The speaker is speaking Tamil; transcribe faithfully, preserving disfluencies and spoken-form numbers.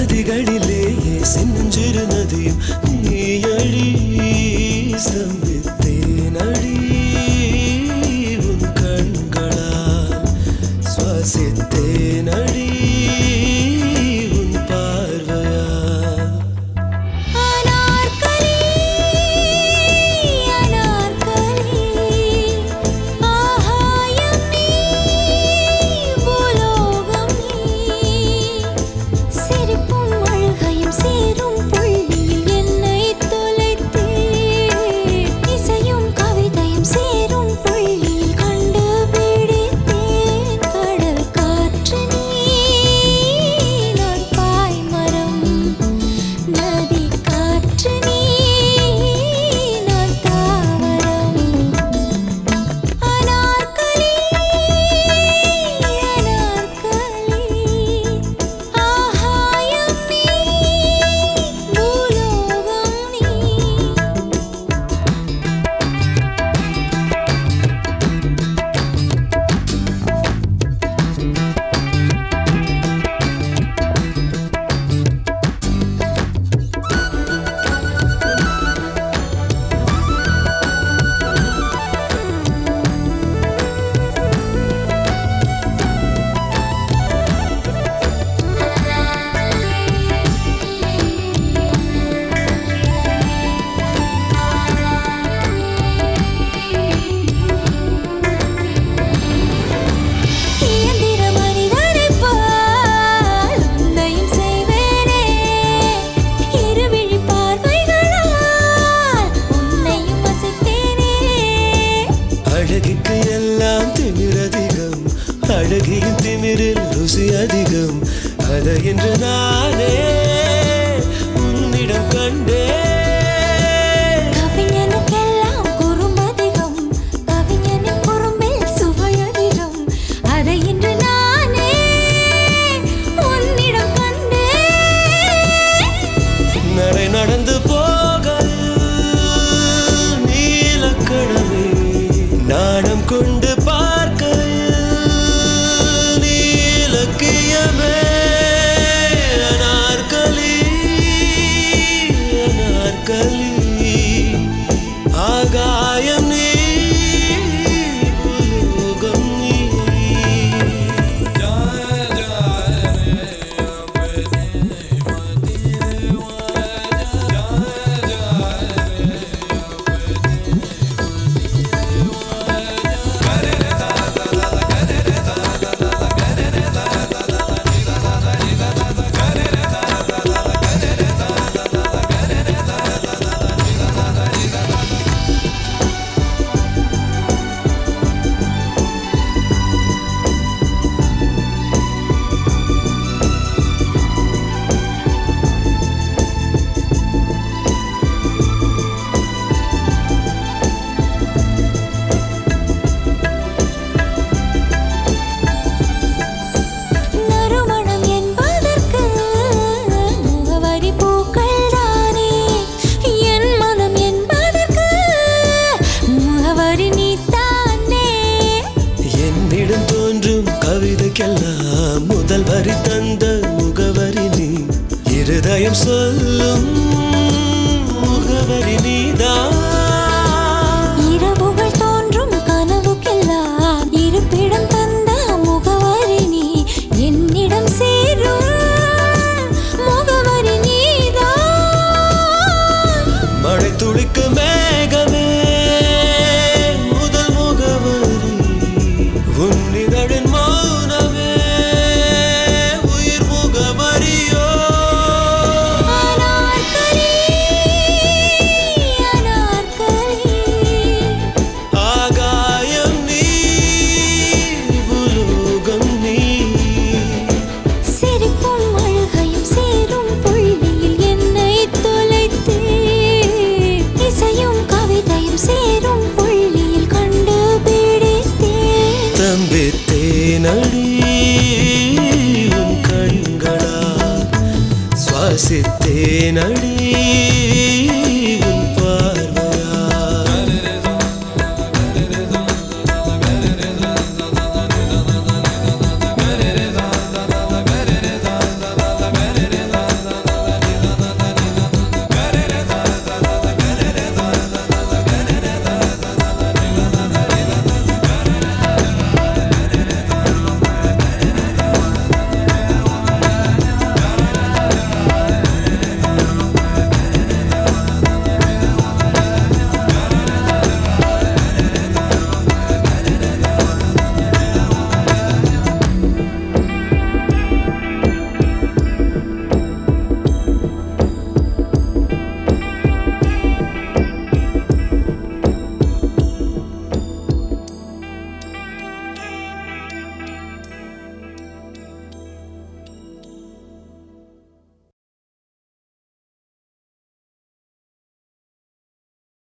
நதிகளிலேயே சின்னஞ்சிறு நதியும் நீயழி சம்பித்தேனடி உன் கண்களால் சுவாசித்தேனடி உன் பார்வையால். அழகிக்கு எல்லாம் திமிரதிகம், அழகியின் திமிரில் ருசி அதிகம். அதை என்று நானே உன்னிடம் கண்டே. கவிஞனுக்கெல்லாம் குறும்பதிகம், கவிஞனின் குறும்பில் சுவை அதிகம். அதை என்று நானே உன்னிடம் கண்டே. நடை நடந்து போக நீலக்கடவே நாணம் கொண்டு பார்க்கையில் நீலக்கியமே. அனார்கலி அனார்கலி ஆகாயம் நீ உலோகம் நீ. கவிதைக்கெல்லாம் முதல் வரி தந்த முகவரி நீ. இருதயம் சொல்லும் முகவரி நீதான். இரவுகள் தோன்றும் கனவுக்கெல்லாம் இருப்பிடம் தந்த முகவரி நீ. என்னிடம் சேரும் முகவரி நீதான். மழை துளிக்கு மேகமே முதல் முகவரி. உன்னிதழின் மௌனமே உயிர் முகவரியோ. அனார்கலி அனார்கலி ஆகாயம் நீ உலோகம் நீ. சிரிப்பும் அழுகையும் சேரும் புள்ளியில் என்னை தொலைத்தே. இசையும் கவிதையும் சேரும் புள்ளியில் கண்டுபிடித்தேன். தம்பித்தேனடி உன் கண்களால் சுவாசித்தேனடி